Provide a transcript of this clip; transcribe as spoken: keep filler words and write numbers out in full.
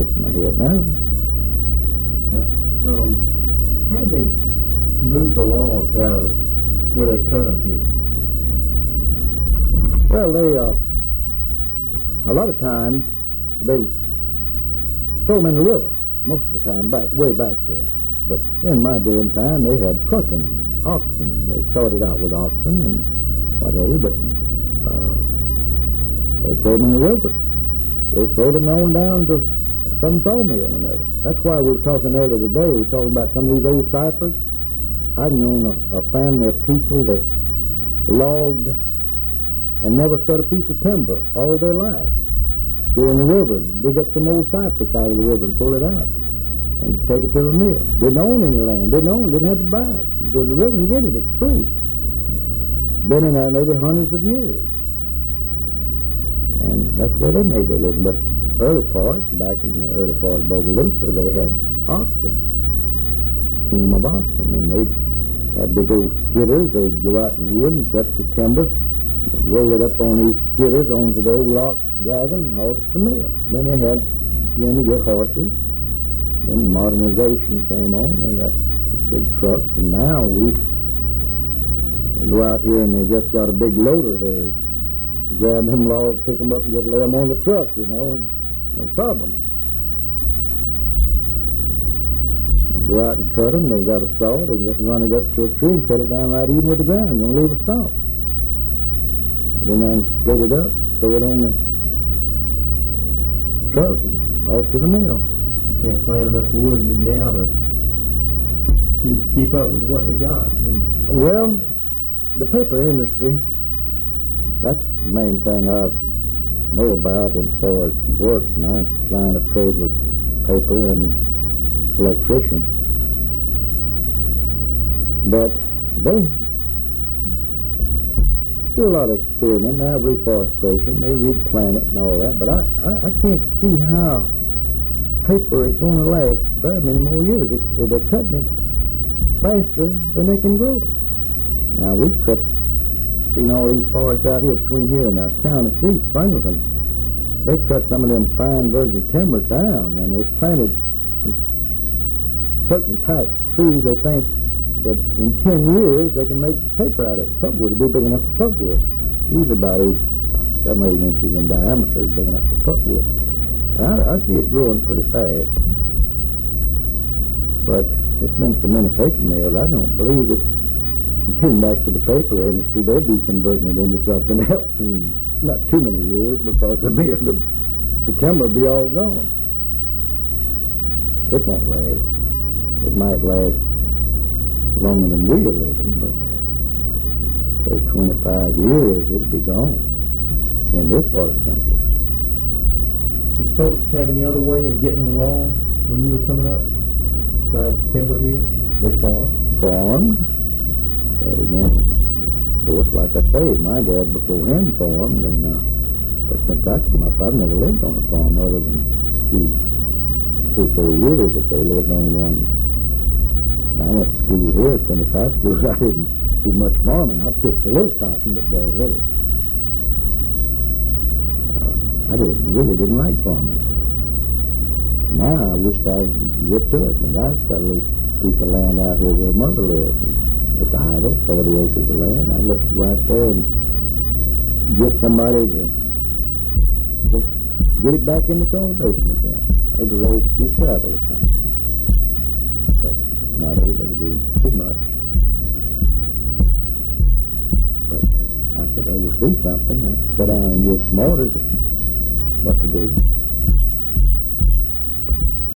sticks in my head now. Now, um, how do they move the logs out of where they cut them here? Well, they, uh, a lot of times, they throw them in the river, most of the time, back way back there. But in my day and time, they had trucking, oxen. They started out with oxen and what have you, but uh, they throw them in the river. They throw them on down to some sawmill and other. That's why we were talking earlier today. We were talking about some of these old ciphers. I've known a, a family of people that logged and never cut a piece of timber all their life. Go in the river, dig up some old cypress out of the river and pull it out and take it to the mill. Didn't own any land, didn't own it, didn't have to buy it. You go to the river and get it, it's free. Been in there maybe hundreds of years. And that's where they made their living. But early part, back in the early part of Bogalusa, they had oxen, team of oxen, and they'd have big old skidders. They'd go out in wood and cut the timber. They'd roll it up on these skidders onto the old ox wagon and haul it to the mill. Then they had, began to get horses. Then modernization came on. They got big trucks, and now we they go out here and they just got a big loader there. Grab them logs, pick them up, and just lay them on the truck, you know, and no problem. They go out and cut them. They got a saw. They just run it up to a tree and cut it down right even with the ground. You don't leave a stump. Then they split it up, throw it on the truck, off to the mill. They can't plant enough wood in now to just keep up with what they got. And well, the paper industry, that's the main thing I know about as far as work. My line of trade was paper and electrician. But they do a lot of experiment. They have reforestation. They replant it and all that. But I, I, I can't see how paper is going to last very many more years. If, if they're cutting it faster than they can grow it. Now, we cut, seen all these forests out here between here and our county seat, Franklinton. They cut some of them fine virgin timber down, and they've planted some certain type trees they think that in ten years they can make paper out of it. Pulpwood would be big enough for pulpwood. Usually about eight, seven, eight inches in diameter is big enough for pulpwood. And I, I see it growing pretty fast. But it's been so many paper mills, I don't believe that getting back to the paper industry, they'll be converting it into something else in not too many years because the, the, the timber will be all gone. It won't last. It might last longer than we are living, but say twenty-five years, it'll be gone in this part of the country. Did folks have any other way of getting along when you were coming up besides timber here? They farmed? Farmed. And again, of course, like I say, my dad before him farmed, and uh, but since I came up, I've never lived on a farm other than a few, three, four years that they lived on one. I went to school here at seventy-five schools. I didn't do much farming. I picked a little cotton, but very little. Uh, I didn't really didn't like farming. Now I wished I'd get to it. My guy's got a little piece of land out here where mother lives. And it's idle, forty acres of land. I'd love to go out there and get somebody to just get it back into cultivation again. Maybe raise a few cattle or something. But not able to do too much. But I could oversee something. I could sit down and give some orders of what to do.